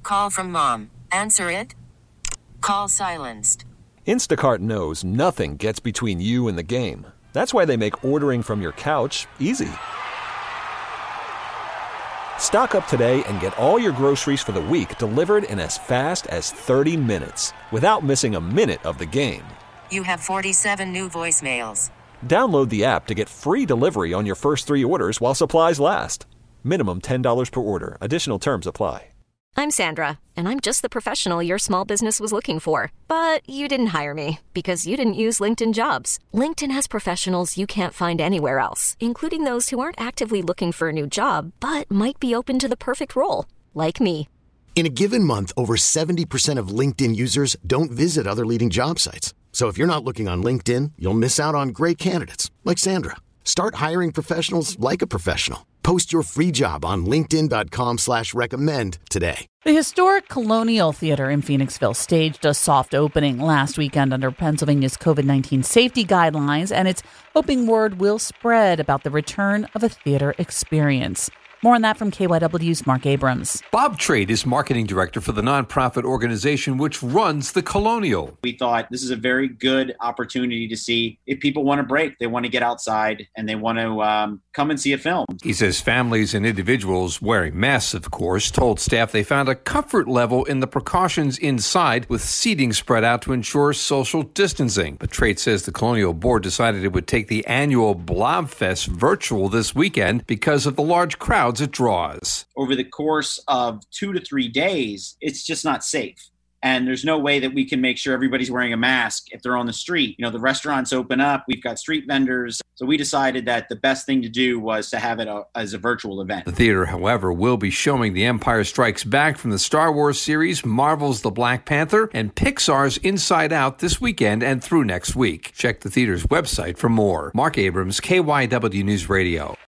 call from mom. Answer it. Call silenced. Instacart knows nothing gets between you and the game. That's why they make ordering from your couch easy. Stock up today and get all your groceries for the week delivered in as fast as 30 minutes without missing a minute of the game. You have 47 new voicemails. Download the app to get free delivery on your first 3 orders while supplies last. Minimum $10 per order. Additional terms apply. I'm Sandra, and I'm just the professional your small business was looking for. But you didn't hire me because you didn't use LinkedIn Jobs. LinkedIn has professionals you can't find anywhere else, including those who aren't actively looking for a new job, but might be open to the perfect role, like me. In a given month, over 70% of LinkedIn users don't visit other leading job sites. So if you're not looking on LinkedIn, you'll miss out on great candidates like Sandra. Start hiring professionals like a professional. Post your free job on linkedin.com/recommend today. The historic Colonial Theater in Phoenixville staged a soft opening last weekend under Pennsylvania's COVID-19 safety guidelines, and it's hoping word will spread about the return of a theater experience. More on that from KYW's Mark Abrams. Bob Trade is marketing director for the nonprofit organization which runs the Colonial. We thought this is a very good opportunity to see if people want to break, they want to get outside, and they want to come and see a film. He says families and individuals wearing masks, of course, told staff they found a comfort level in the precautions inside with seating spread out to ensure social distancing. But Trade says the Colonial Board decided it would take the annual Blobfest virtual this weekend because of the large crowd it draws. Over the course of 2 to 3 days, it's just not safe. And there's no way that we can make sure everybody's wearing a mask if they're on the street. You know, the restaurants open up, we've got street vendors. So we decided that the best thing to do was to have it as a virtual event. The theater, however, will be showing The Empire Strikes Back from the Star Wars series, Marvel's The Black Panther, and Pixar's Inside Out this weekend and through next week. Check the theater's website for more. Mark Abrams, KYW News Radio.